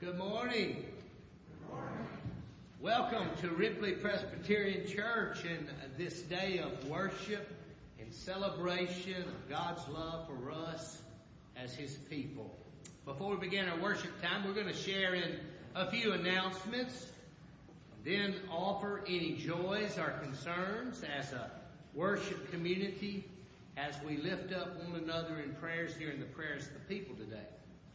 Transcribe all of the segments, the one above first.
Good morning. Good morning. Welcome to Ripley Presbyterian Church in this day of worship and celebration of God's love for us as His people. Before we begin our worship time, we're going to share in a few announcements, then offer any joys or concerns as a worship community as we lift up one another in prayers during the prayers of the people today.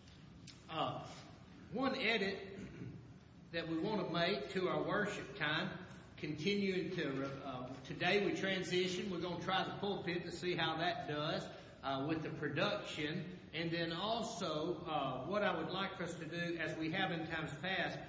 One edit that we want to make to our worship time, continuing to, today we transition. We're going to try the pulpit to see how that does with the production. And then also, what I would like for us to do, as we have in times past,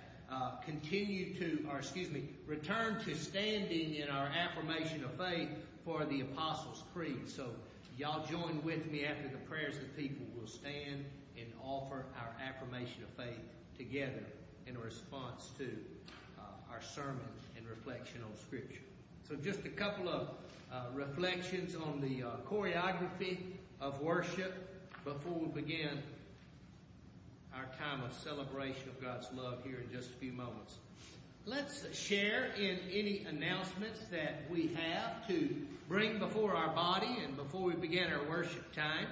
return to standing in our affirmation of faith for the Apostles' Creed. So y'all join with me after the prayers of the people. We'll stand and offer our affirmation of faith together in response to our sermon and reflection on Scripture. So just a couple of reflections on the choreography of worship before we begin our time of celebration of God's love here in just a few moments. Let's share in any announcements that we have to bring before our body and before we begin our worship time.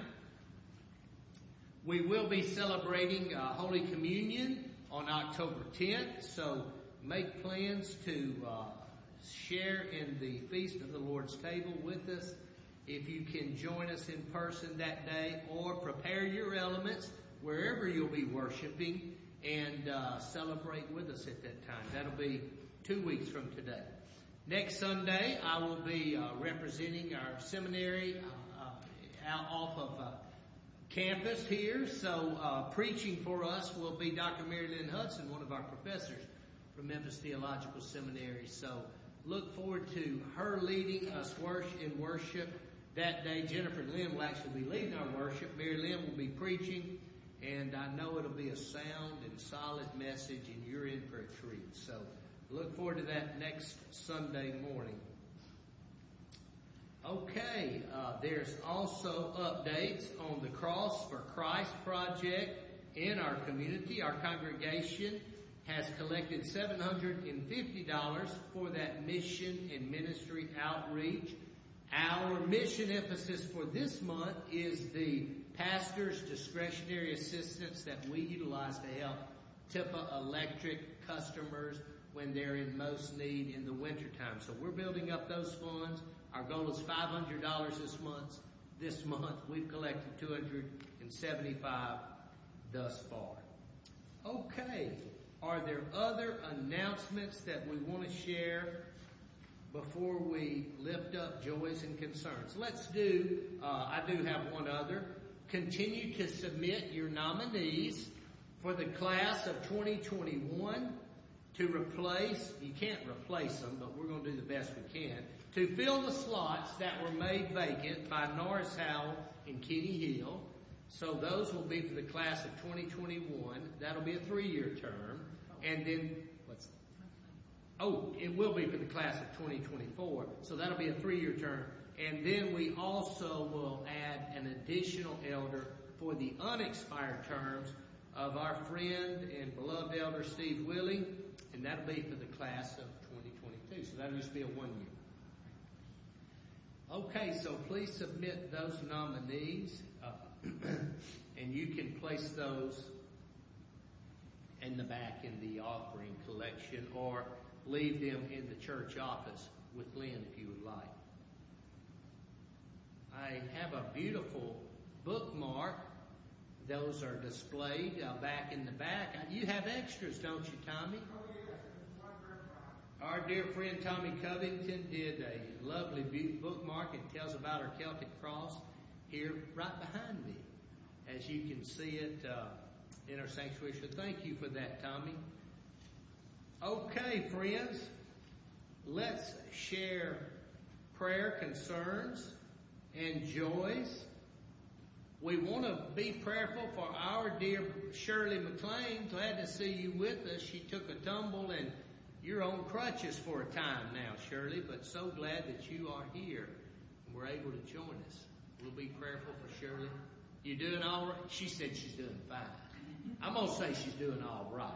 We will be celebrating Holy Communion on October 10th, so make plans to share in the Feast of the Lord's table with us. If you can join us in person that day, or prepare your elements wherever you'll be worshiping and celebrate with us at that time. That'll be 2 weeks from today. Next Sunday, I will be representing our seminary out off of campus here. So preaching for us will be Dr. Mary Lynn Hudson, one of our professors from Memphis Theological Seminary. So look forward to her leading us in worship that day. Jennifer Lynn will actually be leading our worship. Mary Lynn will be preaching. And I know it'll be a sound and solid message, and you're in for a treat. So look forward to that next Sunday morning. Okay, there's also updates on the Cross for Christ project in our community. Our congregation has collected $750 for that mission and ministry outreach. Our mission emphasis for this month is the pastor's discretionary assistance that we utilize to help TIPA Electric customers when they're in most need in the wintertime. So we're building up those funds. Our goal is $500 this month. We've collected $275 thus far. Okay. Are there other announcements that we want to share before we lift up joys and concerns? Let's do, I do have one other. Continue to submit your nominees for the class of 2021 to replace, you can't replace them, but we're going to do the best we can, to fill the slots that were made vacant by Norris Howell and Kenny Hill. So those will be for the class of 2021. That'll be a 3-year term. And then, it will be for the class of 2024. So that'll be a 3-year term. And then we also will add an additional elder for the unexpired terms of our friend and beloved elder Steve Willing, and that'll be for the class of 2022. So that'll just be a 1 year. Okay, so please submit those nominees, and you can place those in the back in the offering collection, or leave them in the church office with Lynn if you would like. I have a beautiful bookmark. Those are displayed back in the back. You have extras, don't you, Tommy? Our dear friend Tommy Covington did a lovely bookmark. It tells about our Celtic cross here right behind me, as you can see it in our sanctuary. So thank you for that, Tommy. Okay, friends, let's share prayer concerns and joys. We want to be prayerful for our dear Shirley McLean. Glad to see you with us. She took a tumble and you're on crutches for a time now, Shirley, but so glad that you are here and we're able to join us. We'll be prayerful for Shirley. You doing all right? She said she's doing fine. I'm going to say she's doing all right.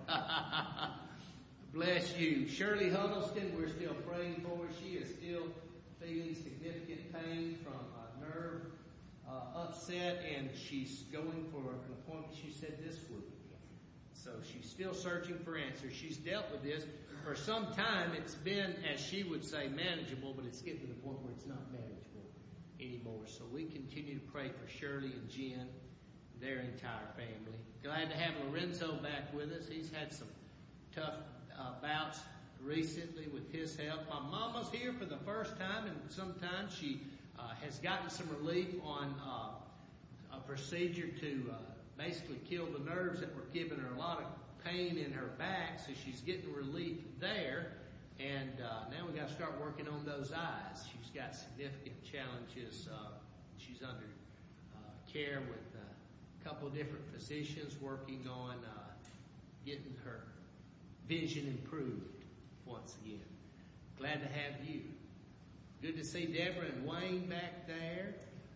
Bless you. Shirley Huddleston, we're still praying for her. She is still feeling significant pain from nerve upset, and she's going for an appointment, she said, this week. So she's still searching for answers. She's dealt with this for some time. It's been, as she would say, manageable, but it's getting to the point where it's not manageable anymore. So we continue to pray for Shirley and Jen, their entire family. Glad to have Lorenzo back with us. He's had some tough bouts recently with his health. My mama's here for the first time, and sometimes she has gotten some relief on a procedure to basically kill the nerves that were giving her a lot of pain in her back, so she's getting relief there. And now we got to start working on those eyes. She's got significant challenges. She's under care with a couple of different physicians working on getting her vision improved once again. Glad to have you. Good to see Deborah and Wayne back there.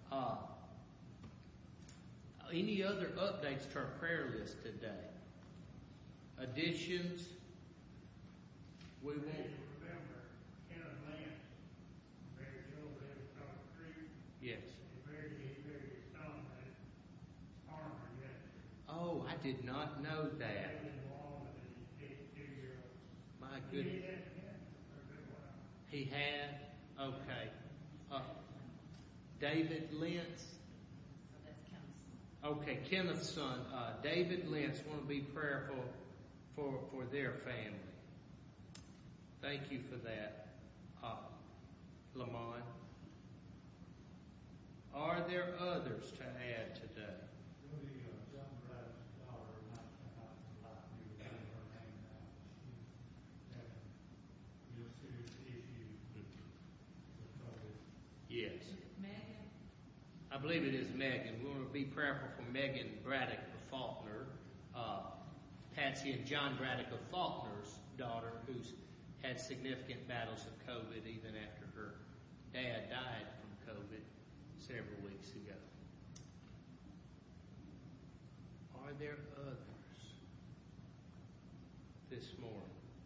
Any other updates to our prayer list today? Additions? We won't. Remember, Kenneth Lance, buried Joe David Carter Creek. Yes. He buried his son at Farmer, yes. Oh, I did not know that. My goodness. He had? Okay. David Lentz? Okay, Kenneth's son, David Lentz, want to be prayerful for their family. Thank you for that, Lamont. Are there others to add today? Yes. I believe it is Megan. We want to be prayerful for Megan Braddock of Faulkner, Patsy and John Braddock of Faulkner's daughter, who's had significant battles of COVID even after her dad died from COVID several weeks ago. Are there others this morning?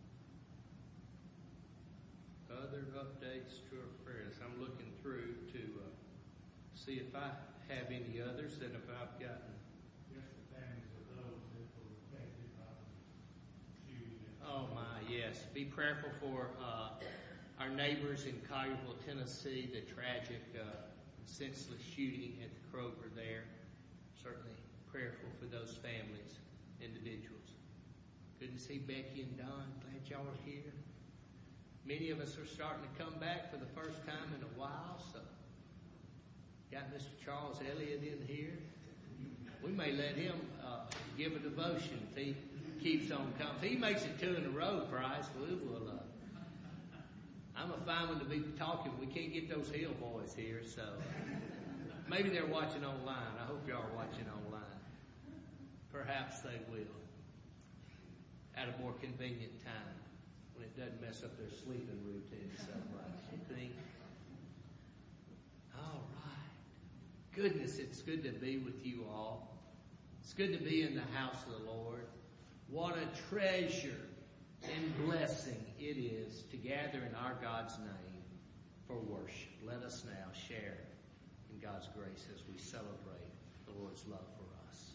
Other updates to our prayers? I'm looking through to see if I have any others, and if I've gotten. Just the families of those that were affected by the shooting. Oh my, yes. Be prayerful for our neighbors in Collierville, Tennessee, the tragic, senseless shooting at the Kroger there. Certainly prayerful for those families, individuals. Good to see Becky and Don. Glad y'all are here. Many of us are starting to come back for the first time in a while, so got Mr. Charles Elliott in here. We may let him give a devotion if he keeps on coming. If he makes it 2 in a row, Price, we will. I'm a fine one to be talking. We can't get those Hill boys here, so maybe they're watching online. I hope y'all are watching online. Perhaps they will at a more convenient time when it doesn't mess up their sleeping routine so much. You think? All right. Goodness, it's good to be with you all. It's good to be in the house of the Lord. What a treasure and blessing it is to gather in our God's name for worship. Let us now share in God's grace as we celebrate the Lord's love for us.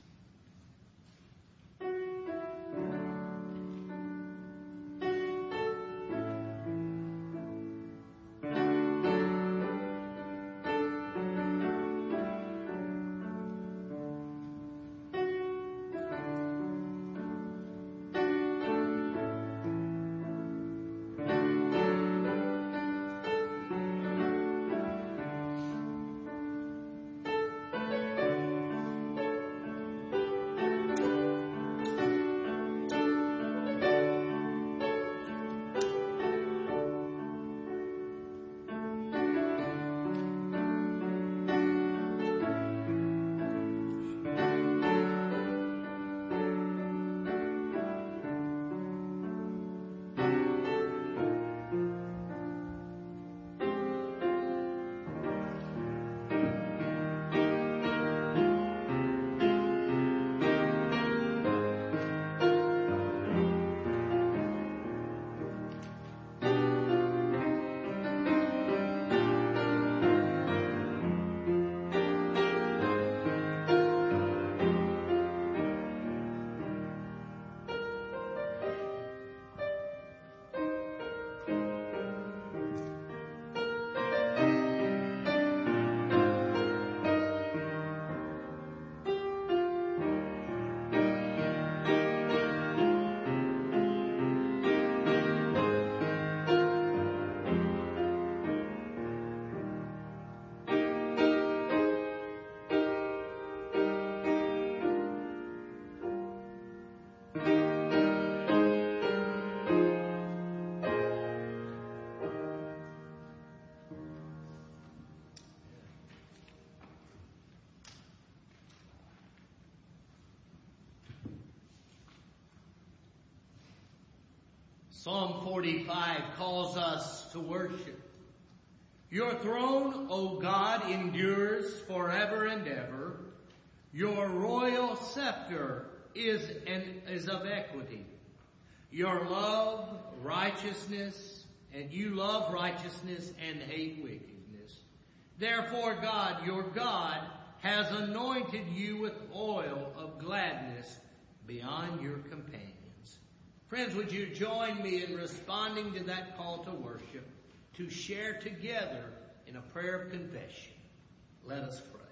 Psalm 45 calls us to worship. Your throne, O God, endures forever and ever. Your royal scepter is of equity. Your love, righteousness, and you love righteousness and hate wickedness. Therefore God, your God, has anointed you with oil of gladness beyond your companions. Friends, would you join me in responding to that call to worship, to share together in a prayer of confession? Let us pray.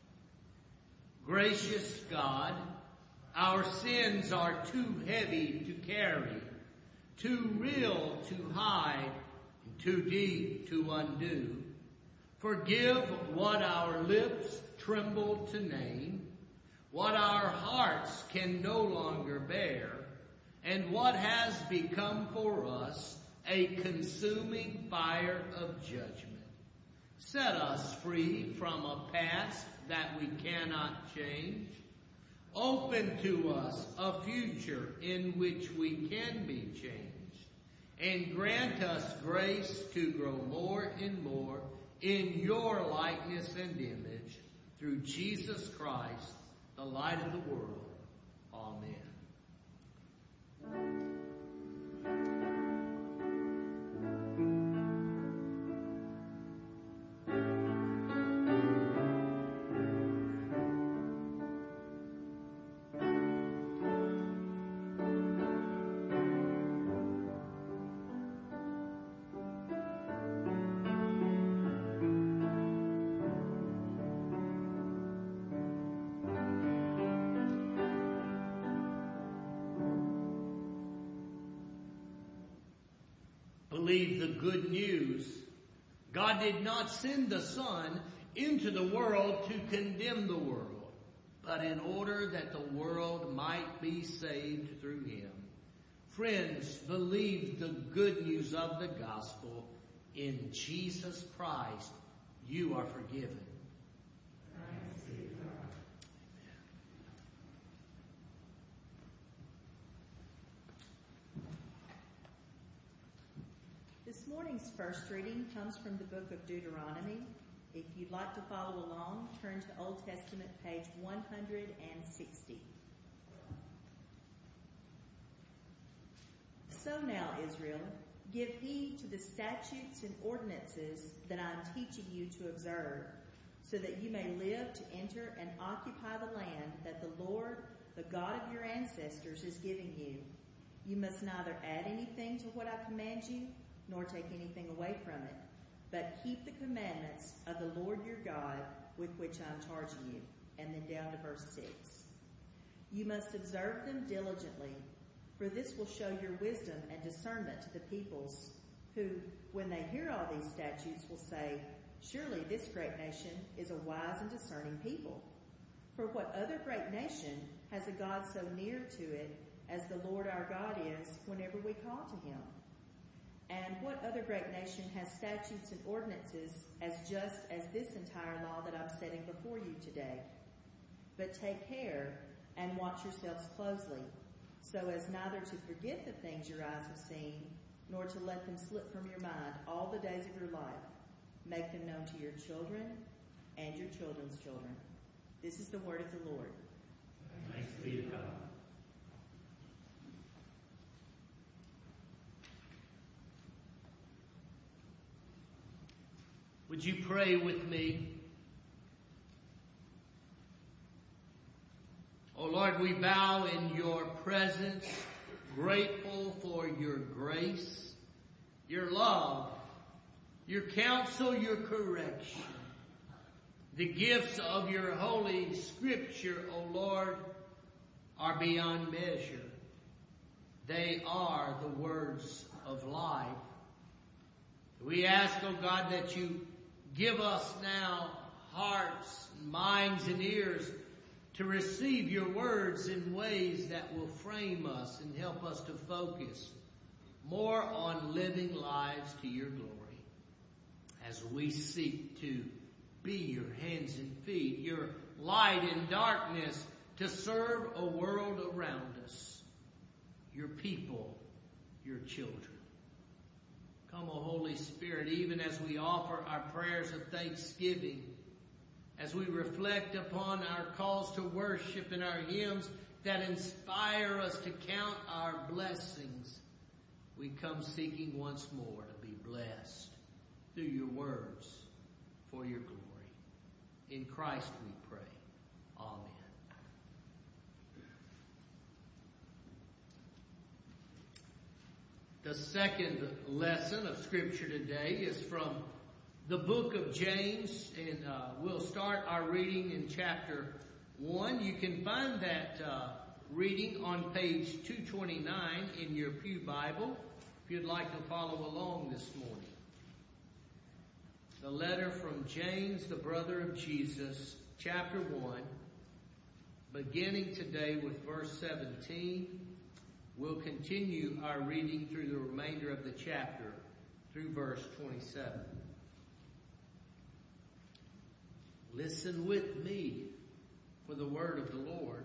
Gracious God, our sins are too heavy to carry, too real to hide, and too deep to undo. Forgive what our lips tremble to name, what our hearts can no longer bear, and what has become for us a consuming fire of judgment. Set us free from a past that we cannot change. Open to us a future in which we can be changed. And grant us grace to grow more and more in your likeness and image through Jesus Christ, the light of the world. Amen. Believe the good news. God did not send the Son into the world to condemn the world, but in order that the world might be saved through him. Friends, believe the good news of the gospel. In Jesus Christ, you are forgiven. This morning's first reading comes from the book of Deuteronomy. If you'd like to follow along, turn to Old Testament page 160. So now, Israel, give heed to the statutes and ordinances that I am teaching you to observe, so that you may live to enter and occupy the land that the Lord, the God of your ancestors, is giving you. You must neither add anything to what I command you, nor take anything away from it, but keep the commandments of the Lord your God with which I am charging you. And then down to verse 6. You must observe them diligently, for this will show your wisdom and discernment to the peoples, who, when they hear all these statutes, will say, surely this great nation is a wise and discerning people. For what other great nation has a God so near to it as the Lord our God is whenever we call to him? And what other great nation has statutes and ordinances as just as this entire law that I'm setting before you today? But take care and watch yourselves closely, so as neither to forget the things your eyes have seen, nor to let them slip from your mind all the days of your life. Make them known to your children and your children's children. This is the word of the Lord. Thanks be to God. Would you pray with me? Oh Lord, we bow in your presence, grateful for your grace, your love, your counsel, your correction. The gifts of your holy scripture, O Lord, are beyond measure. They are the words of life. We ask, O God, that you give us now hearts, minds, and ears to receive your words in ways that will frame us and help us to focus more on living lives to your glory as we seek to be your hands and feet, your light in darkness, to serve a world around us, your people, your children. Come, O Holy Spirit, even as we offer our prayers of thanksgiving, as we reflect upon our calls to worship and our hymns that inspire us to count our blessings, we come seeking once more to be blessed through your words for your glory. In Christ we pray. Amen. The second lesson of Scripture today is from the book of James, and we'll start our reading in chapter 1. You can find that reading on page 229 in your pew Bible if you'd like to follow along this morning. The letter from James, the brother of Jesus, chapter 1, beginning today with verse 17. We'll continue our reading through the remainder of the chapter through verse 27. Listen with me for the word of the Lord.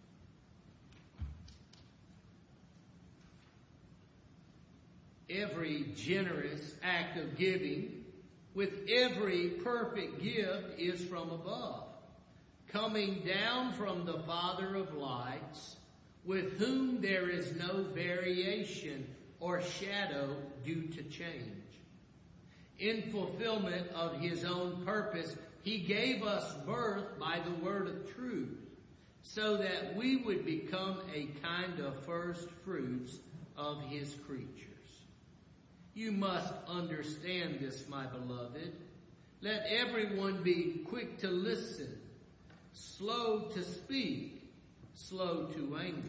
Every generous act of giving with every perfect gift is from above, coming down from the Father of lights, with whom there is no variation or shadow due to change. In fulfillment of his own purpose, he gave us birth by the word of truth, so that we would become a kind of first fruits of his creatures. You must understand this, my beloved. Let everyone be quick to listen, slow to speak, slow to anger.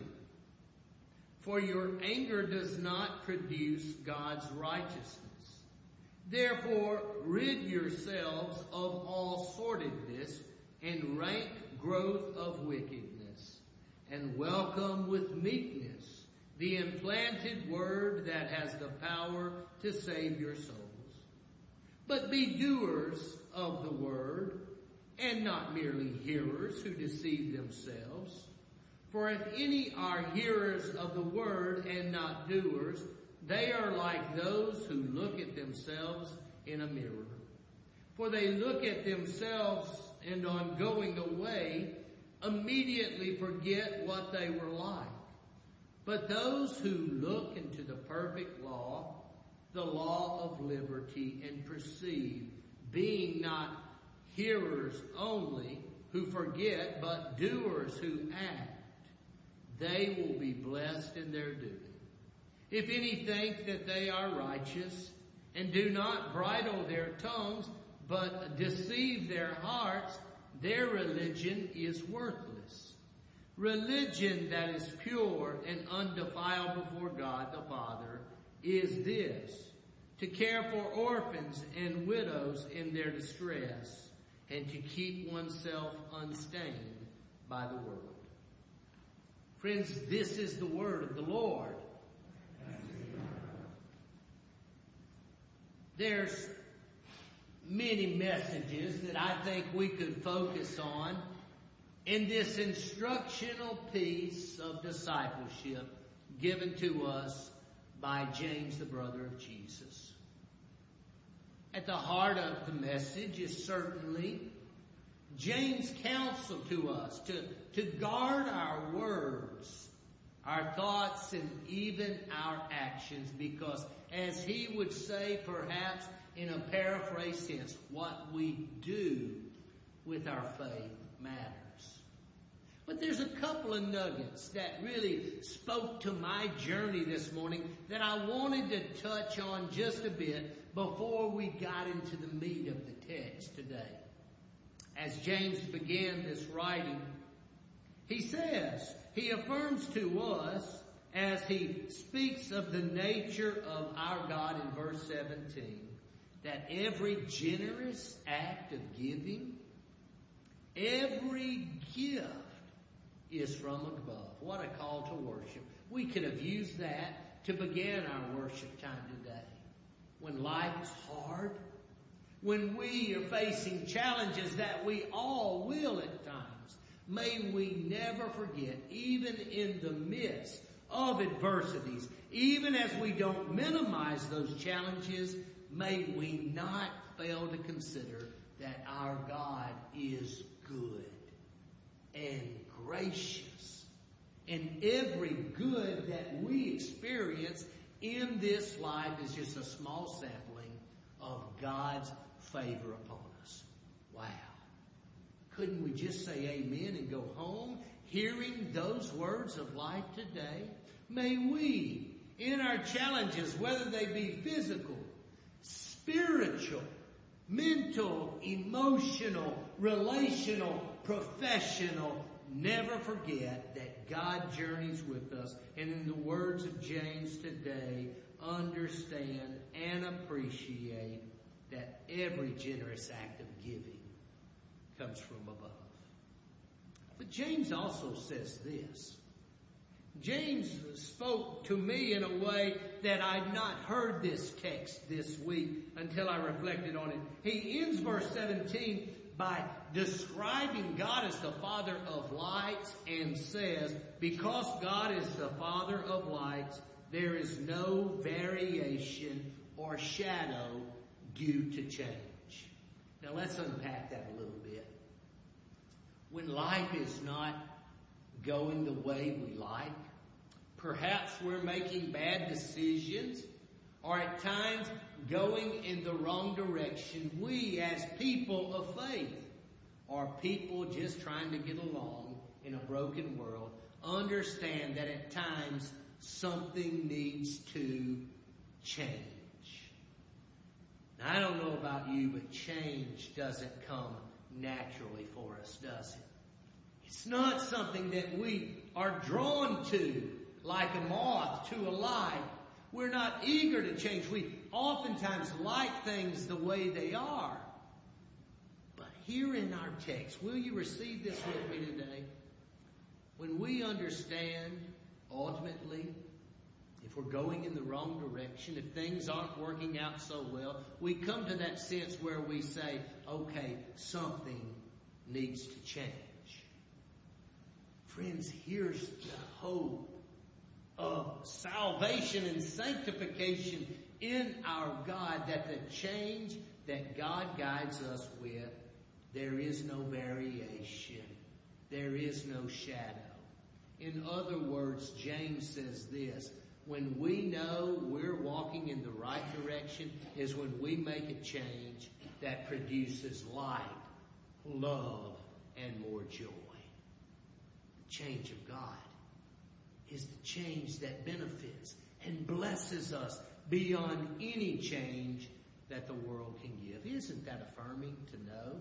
For your anger does not produce God's righteousness. Therefore, rid yourselves of all sordidness and rank growth of wickedness, and welcome with meekness the implanted word that has the power to save your souls. But be doers of the word, and not merely hearers who deceive themselves. For if any are hearers of the word and not doers, they are like those who look at themselves in a mirror. For they look at themselves, and on going away, immediately forget what they were like. But those who look into the perfect law, the law of liberty, and perceive, being not hearers only who forget, but doers who act, they will be blessed in their doing. If any think that they are righteous, and do not bridle their tongues, but deceive their hearts, their religion is worthless. Religion that is pure and undefiled before God the Father is this: to care for orphans and widows in their distress, and to keep oneself unstained by the world. Friends, this is the word of the Lord. There's many messages that I think we could focus on in this instructional piece of discipleship given to us by James, the brother of Jesus. At the heart of the message is certainly James' counsel to us to guard our words, our thoughts, and even our actions, because as he would say, perhaps in a paraphrase sense, what we do with our faith matters. But there's a couple of nuggets that really spoke to my journey this morning that I wanted to touch on just a bit before we got into the meat of the text today. As James began this writing, he affirms to us, as he speaks of the nature of our God in verse 17, that every generous act of giving, every gift is from above. What a call to worship. We could have used that to begin our worship time today. When life is hard, when we are facing challenges that we all will at times, may we never forget, even in the midst of adversities, even as we don't minimize those challenges, may we not fail to consider that our God is good and gracious. And every good that we experience in this life is just a small sampling of God's favor upon us. Wow. Couldn't we just say amen and go home hearing those words of life today? May we, in our challenges, whether they be physical, spiritual, mental, emotional, relational, professional, never forget that God journeys with us. And in the words of James today, understand and appreciate that every generous act of giving comes from above. But James also says this. James spoke to me in a way that I'd not heard this text this week until I reflected on it. He ends verse 17 by describing God as the Father of lights and says, because God is the Father of lights, there is no variation or shadow due to change. Now let's unpack that a little bit. When life is not going the way we like, perhaps we're making bad decisions, or at times going in the wrong direction, we as people of faith, or people just trying to get along in a broken world, understand that at times something needs to change. Now, I don't know about you, but change doesn't come naturally for us, does it? It's not something that we are drawn to like a moth to a light. We're not eager to change. We oftentimes like things the way they are. But here in our text, will you receive this with me today? When we understand, ultimately, if we're going in the wrong direction, if things aren't working out so well, we come to that sense where we say, okay, something needs to change. Friends, here's the hope of salvation and sanctification in our God, that the change that God guides us with, there is no variation. There is no shadow. In other words, James says this, when we know we're walking in the right direction is when we make a change that produces light, love, and more joy. The change of God is the change that benefits and blesses us beyond any change that the world can give. Isn't that affirming to know?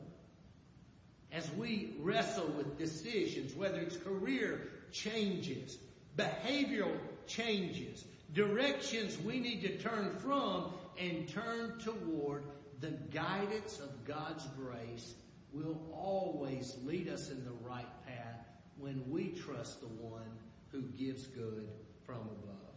As we wrestle with decisions, whether it's career changes, behavioral changes, directions we need to turn from and turn toward, the guidance of God's grace will always lead us in the right path when we trust the one who gives good from above.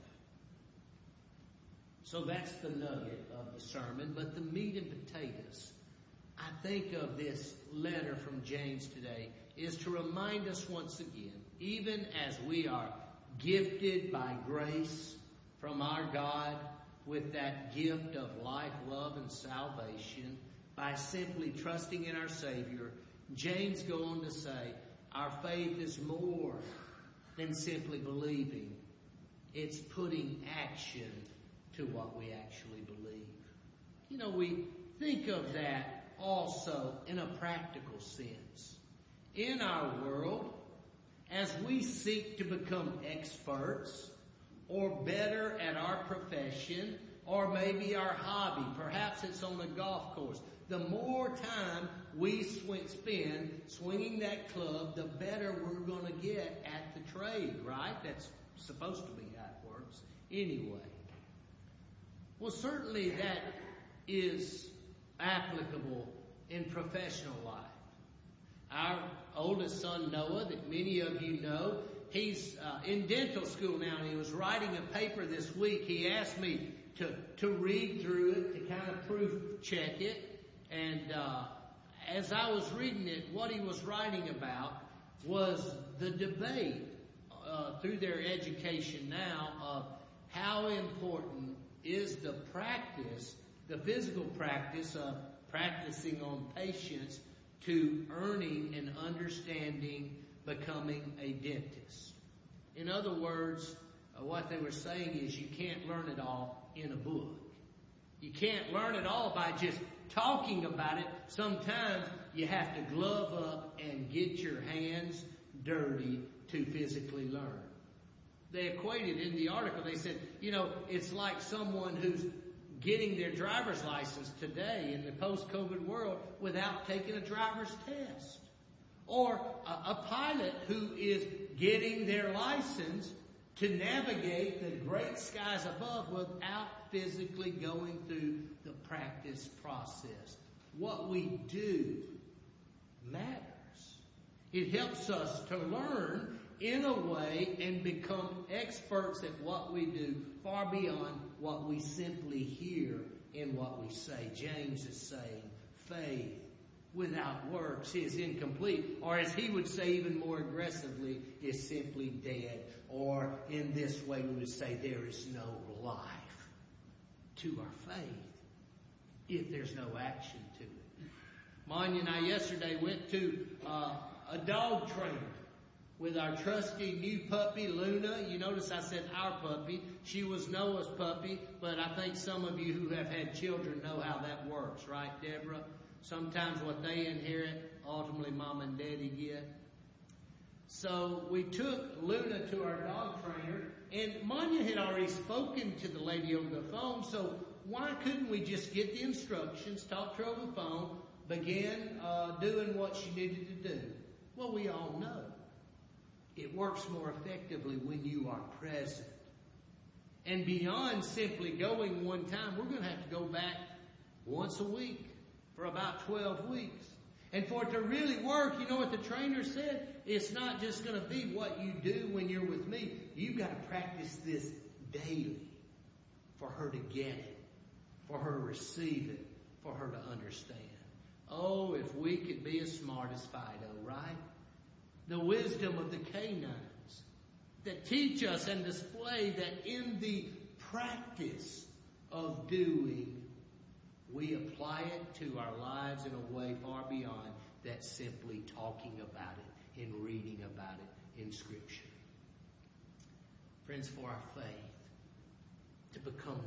So that's the nugget of the sermon, but the meat and potatoes, I think of this letter from James today, is to remind us once again, even as we are gifted by grace from our God with that gift of life, love, and salvation, by simply trusting in our Savior, James goes on to say, our faith is more than simply believing. It's putting action to what we actually believe. You know, we think of that also in a practical sense. In our world, as we seek to become experts or better at our profession or maybe our hobby, perhaps it's on a golf course, the more time we spend swinging that club, the better we're going to get at the trade, right? That's supposed to be how it works anyway. Well, certainly that is applicable in professional life. Our oldest son, Noah, that many of you know, he's in dental school now, and he was writing a paper this week. He asked me to read through it, to kind of proof check it. And as I was reading it, what he was writing about was the debate through their education now of how important is the practice, the physical practice of practicing on patients to earning and understanding becoming a dentist. In other words, what they were saying is you can't learn it all in a book. You can't learn it all by just talking about it. Sometimes you have to glove up and get your hands dirty to physically learn. They equated in the article, they said, it's like someone who's getting their driver's license today in the post-COVID world without taking a driver's test. Or a pilot who is getting their license to navigate the great skies above without physically going through the practice process. What we do matters. It helps us to learn in a way and become experts at what we do far beyond what we simply hear in what we say. James is saying faith without works is incomplete, or as he would say even more aggressively, is simply dead. Or in this way we would say there is no life to our faith if there's no action to it. Manya and I yesterday went to a dog trainer with our trusty new puppy, Luna. You notice I said our puppy. She was Noah's puppy, but I think some of you who have had children know how that works, right, Deborah? Sometimes what they inherit, ultimately mom and daddy get. So we took Luna to our dog trainer, and Manya had already spoken to the lady over the phone, so why couldn't we just get the instructions, talk to her over the phone, begin doing what she needed to do? Well, we all know it works more effectively when you are present. And beyond simply going one time, we're going to have to go back once a week for about 12 weeks. And for it to really work, you know what the trainer said? It's not just going to be what you do when you're with me. You've got to practice this daily for her to get it, for her to receive it, for her to understand. Oh, if we could be as smart as Fido, right? The wisdom of the canines that teach us and display that in the practice of doing, we apply it to our lives in a way far beyond that simply talking about it and reading about it in Scripture. Friends, for our faith to become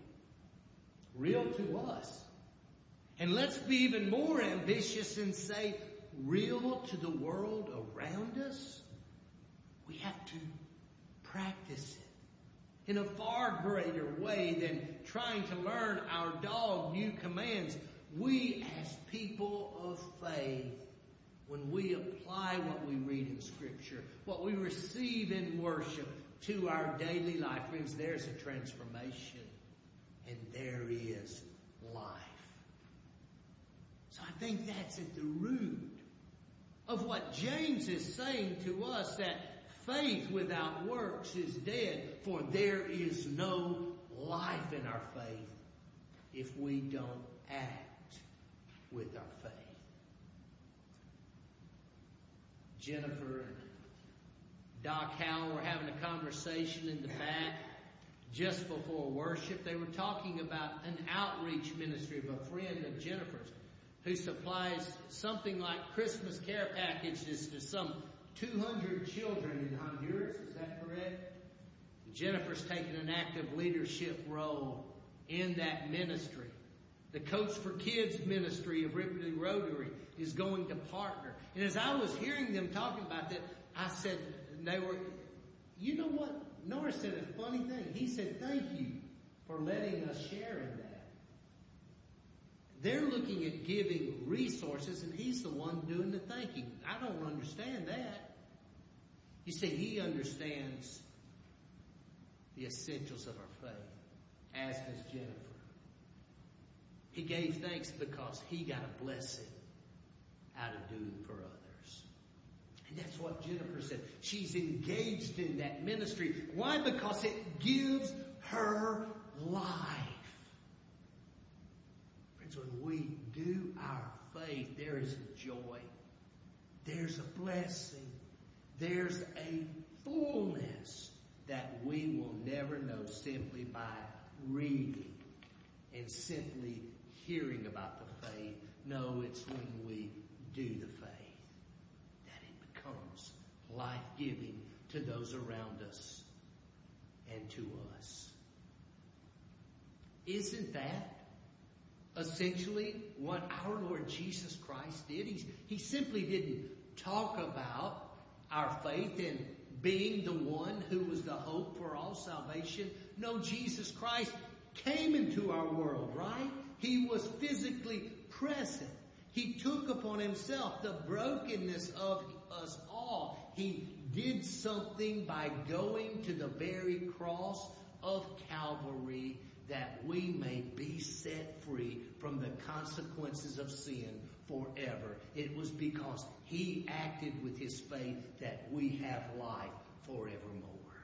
real to us. And let's be even more ambitious and say real to the world around us. We have to practice it in a far greater way than trying to learn our dog new commands. We as people of faith, when we apply what we read in Scripture, what we receive in worship to our daily life, friends, there's a transformation and there is life. So I think that's at the root of what James is saying to us, that faith without works is dead, for there is no life in our faith if we don't act with our faith. Jennifer and Doc Howell were having a conversation in the back just before worship. They were talking about an outreach ministry of a friend of Jennifer's who supplies something like Christmas care packages to some 200 children in Honduras. Is that correct? Jennifer's taken an active leadership role in that ministry. The Coach for Kids ministry of Ripley Rotary is going to partner. And as I was hearing them talking about that, I said, you know what? Norris said a funny thing. He said, thank you for letting us share in that. They're looking at giving resources, and he's the one doing the thinking. I don't understand that. You see, he understands the essentials of our faith, as does Jennifer. He gave thanks because he got a blessing out of doing for others. what Jennifer said. She's engaged in that ministry. Why? Because it gives her life. Friends, when we do our faith, there is a joy. There's a blessing. There's a fullness that we will never know simply by reading and simply hearing about the faith. No, it's when we do the faith that it becomes life-giving to those around us and to us. Isn't that essentially what our Lord Jesus Christ did? He simply didn't talk about our faith and being the one who was the hope for all salvation. No, Jesus Christ came into our world, right? He was physically present. He took upon himself the brokenness of us all. He did something by going to the very cross of Calvary that we may be set free from the consequences of sin forever. It was because he acted with his faith that we have life forevermore.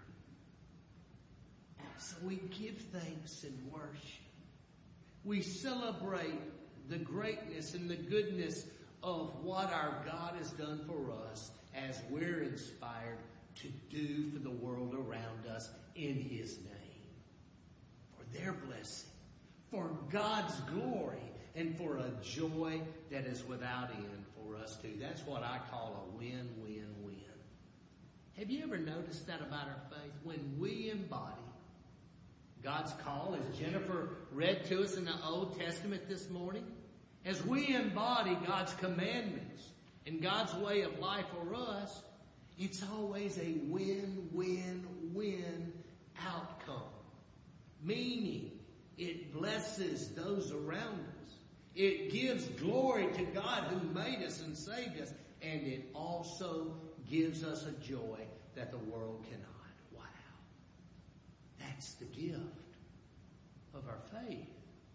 So we give thanks and worship. We celebrate the greatness and the goodness of what our God has done for us as we're inspired to do for the world around us in his name. For their blessing, for God's glory, and for a joy that is without end for us too. That's what I call a win-win-win. Have you ever noticed that about our faith? When we embody God's call, as Jennifer read to us in the Old Testament this morning, as we embody God's commandments and God's way of life for us, it's always a win-win-win outcome. Meaning, it blesses those around us. It gives glory to God who made us and saved us. And it also gives us a joy that the world cannot. Wow. That's the gift of our faith.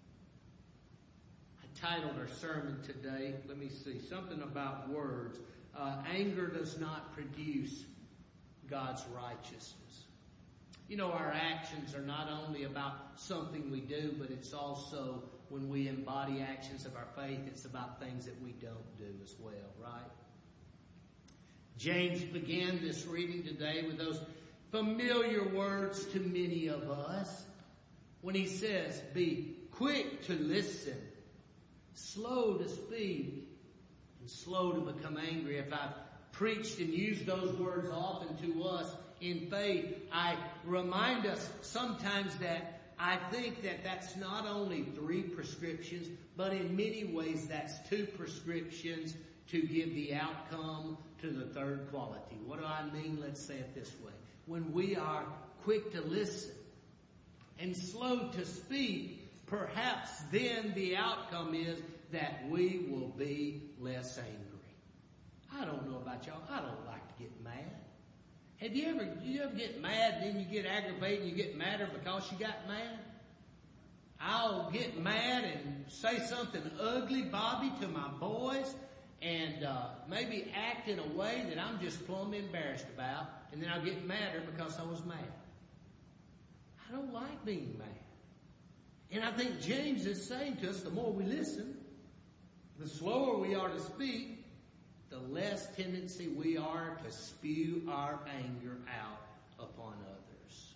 I titled our sermon today, let me see, something about words. Anger does not produce God's righteousness. You know, our actions are not only about something we do, but it's also when we embody actions of our faith, it's about things that we don't do as well, right? James began this reading today with those familiar words to many of us when he says, be quick to listen, slow to speak, and slow to become angry. If I've preached and used those words often to us in faith, I remind us sometimes that I think that that's not only 3 prescriptions, but in many ways that's 2 prescriptions to give the outcome to the 3rd quality. What do I mean? Let's say it this way. When we are quick to listen and slow to speak, perhaps then the outcome is that we will be less angry. I don't know about y'all. I don't like to get mad. Do you ever get mad and then you get aggravated and you get madder because you got mad? I'll get mad and say something ugly, Bobby, to my boys and maybe act in a way that I'm just plumb embarrassed about, and then I'll get madder because I was mad. I don't like being mad. And I think James is saying to us, the more we listen, the slower we are to speak, the less tendency we are to spew our anger out upon others.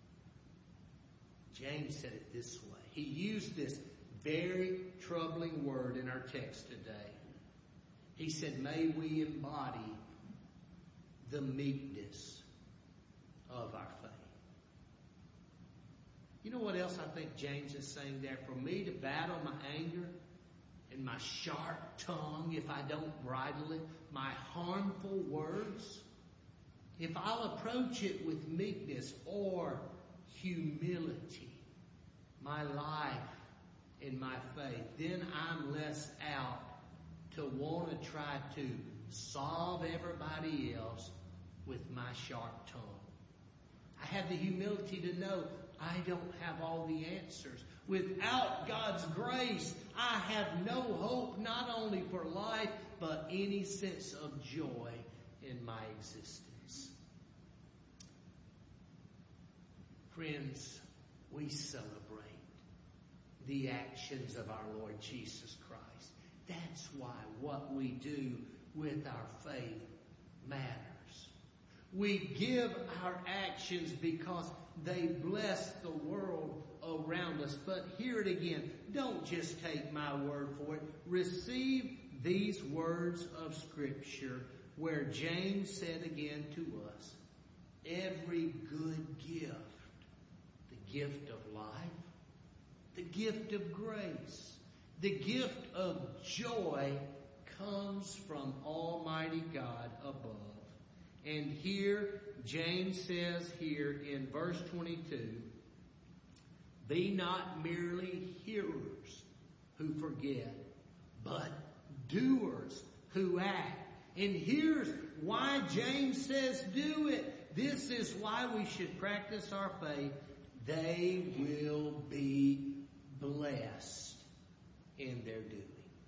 James said it this way. He used this very troubling word in our text today. He said, may we embody the meekness of our faith. You know what else I think James is saying there? For me to battle my anger and my sharp tongue, if I don't bridle it, my harmful words, if I'll approach it with meekness or humility, my life and my faith, then I'm less out to want to try to solve everybody else with my sharp tongue. I have the humility to know I don't have all the answers. Without God's grace, I have no hope not only for life, but any sense of joy in my existence. Friends, we celebrate the actions of our Lord Jesus Christ. That's why what we do with our faith matters. We give our actions because they bless the world around us. But hear it again. Don't just take my word for it. Receive these words of Scripture where James said again to us, every good gift, the gift of life, the gift of grace, the gift of joy comes from Almighty God above. And here, James says here in verse 22, be not merely hearers who forget, but doers who act. And here's why James says do it. This is why we should practice our faith. They will be blessed in their doing.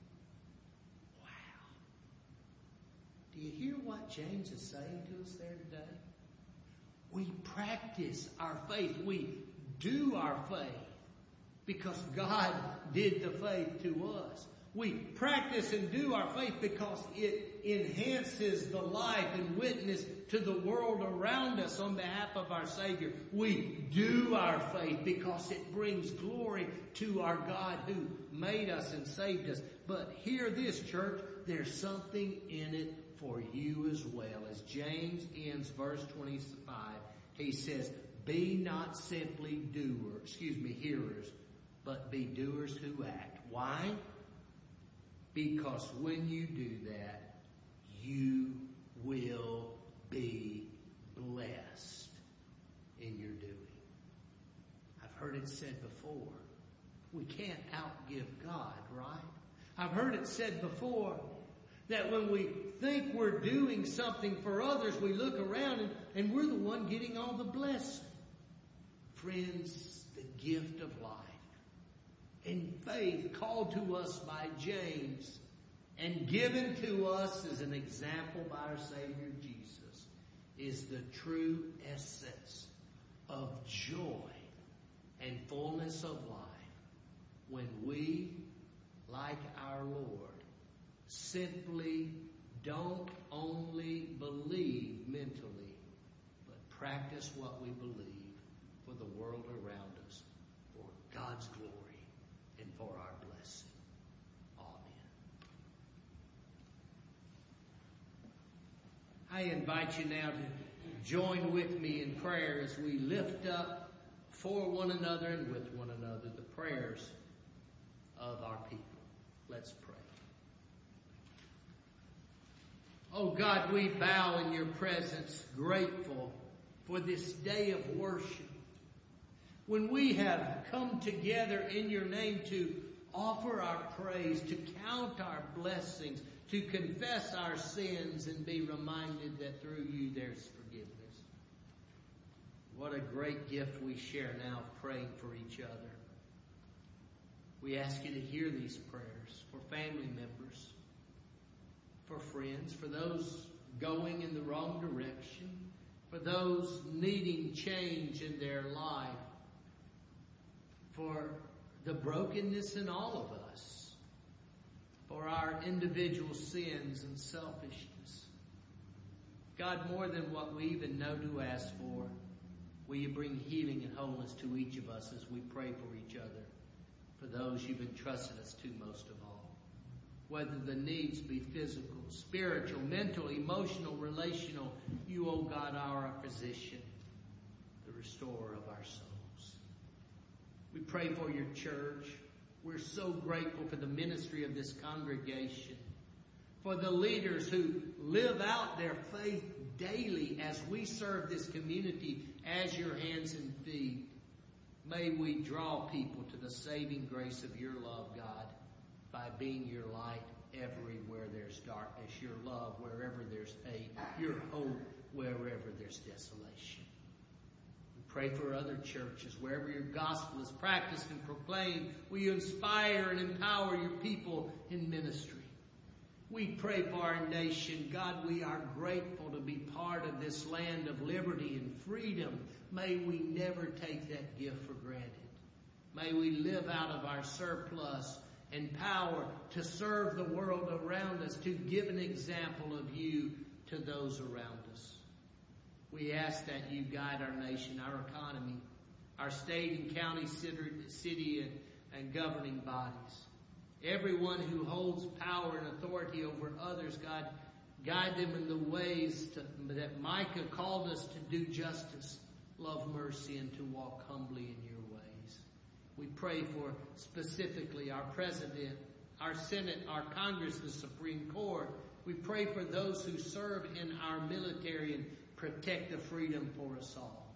Wow. Do you hear what James is saying to us there today? We practice our faith. We do our faith because God did the faith to us. We practice and do our faith because it enhances the life and witness to the world around us on behalf of our Savior. We do our faith because it brings glory to our God who made us and saved us. But hear this, church, there's something in it for you as well. As James ends verse 25, he says, be not simply hearers, but be doers who act. Why? Because when you do that, you will be blessed in your doing. I've heard it said before, we can't outgive God, right? I've heard it said before that when we think we're doing something for others, we look around and we're the one getting all the blessing. Friends, the gift of life and faith called to us by James and given to us as an example by our Savior Jesus is the true essence of joy and fullness of life when we, like our Lord, simply don't only believe mentally, but practice what we believe for the world around us, for God's glory and for our blessing. Amen. I invite you now to join with me in prayer as we lift up for one another and with one another the prayers of our people. Let's pray. Oh God, we bow in your presence, grateful for this day of worship, when we have come together in your name to offer our praise, to count our blessings, to confess our sins and be reminded that through you there's forgiveness. What a great gift we share now, praying for each other. We ask you to hear these prayers for family members, for friends, for those going in the wrong direction, for those needing change in their life, for the brokenness in all of us, for our individual sins and selfishness. God, more than what we even know to ask for, will you bring healing and wholeness to each of us as we pray for each other, for those you've entrusted us to most of all. Whether the needs be physical, spiritual, mental, emotional, relational, you, O God, are our physician, the restorer of our souls. We pray for your church. We're so grateful for the ministry of this congregation, for the leaders who live out their faith daily as we serve this community as your hands and feet. May we draw people to the saving grace of your love, God, by being your light everywhere there's darkness, your love wherever there's hate, your hope wherever there's desolation. We pray for other churches, wherever your gospel is practiced and proclaimed, will you inspire and empower your people in ministry? We pray for our nation. God, we are grateful to be part of this land of liberty and freedom. May we never take that gift for granted. May we live out of our surplus and power to serve the world around us, to give an example of you to those around us. We ask that you guide our nation, our economy, our state and county, city and governing bodies. Everyone who holds power and authority over others, God, guide them in the ways that Micah called us to do justice, love mercy, and to walk humbly in your ways. We pray for specifically our president, our Senate, our Congress, the Supreme Court. We pray for those who serve in our military and protect the freedom for us all.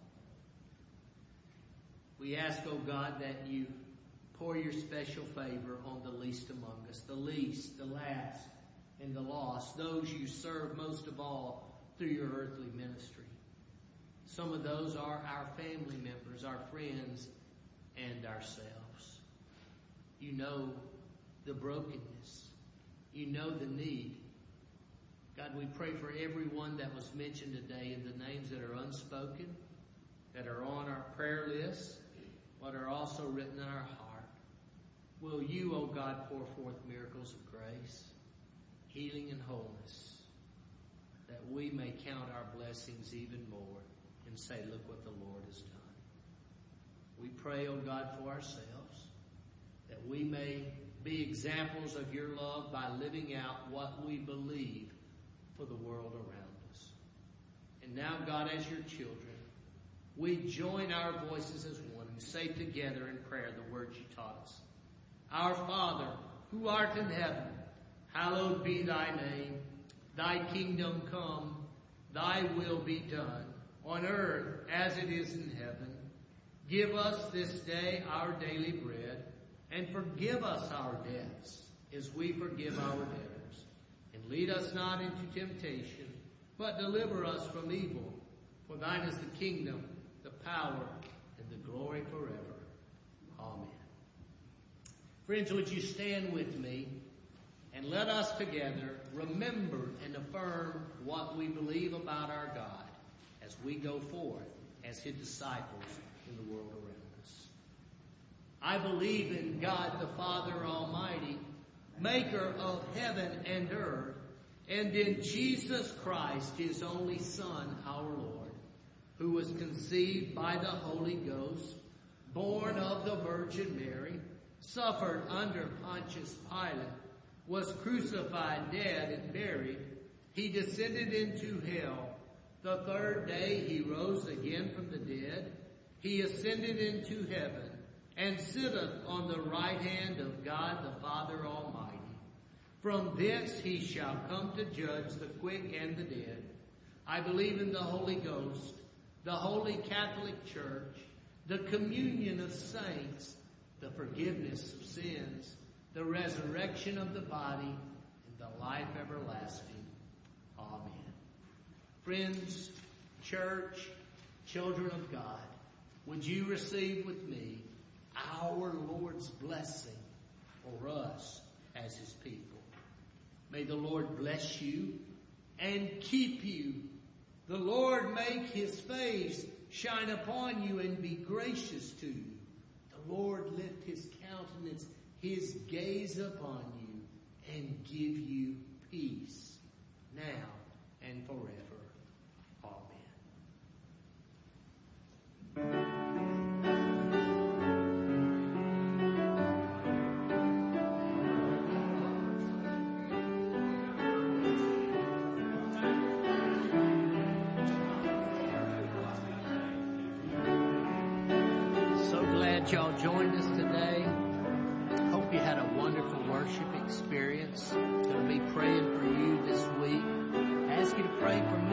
We ask, oh God, that you pour your special favor on the least among us, the least, the last, and the lost, those you serve most of all through your earthly ministry. Some of those are our family members, our friends, and ourselves. You know the brokenness. You know the need. God, we pray for everyone that was mentioned today, and the names that are unspoken, that are on our prayer list, but are also written in our heart. Will you, O God, pour forth miracles of grace, healing, and wholeness, that we may count our blessings even more and say, look what the Lord has done. We pray, O God, for ourselves, that we may be examples of your love by living out what we believe for the world around us. And now, God, as your children, we join our voices as one and say together in prayer the words you taught us. Our Father, who art in heaven, hallowed be thy name. Thy kingdom come, thy will be done, on earth as it is in heaven. Give us this day our daily bread, and forgive us our debts, as we forgive our debtors. And lead us not into temptation, but deliver us from evil. For thine is the kingdom, the power, and the glory forever. Amen. Friends, would you stand with me and let us together remember and affirm what we believe about our God as we go forth as his disciples in the world around us. I believe in God the Father Almighty, maker of heaven and earth, and in Jesus Christ, his only Son, our Lord, who was conceived by the Holy Ghost, born of the Virgin Mary, suffered under Pontius Pilate, was crucified, dead, and buried. He descended into hell. The third day he rose again from the dead. He ascended into heaven, and sitteth on the right hand of God the Father Almighty. From thence he shall come to judge the quick and the dead. I believe in the Holy Ghost, the Holy Catholic Church, the communion of saints, the forgiveness of sins, the resurrection of the body, and the life everlasting. Amen. Friends, church, children of God, would you receive with me our Lord's blessing for us as his people? May the Lord bless you and keep you. The Lord make his face shine upon you and be gracious to you. The Lord lift his countenance, his gaze upon you, and give you peace now and forever. Amen. Y'all joined us today. Hope you had a wonderful worship experience. Going to be praying for you this week. I ask you to pray for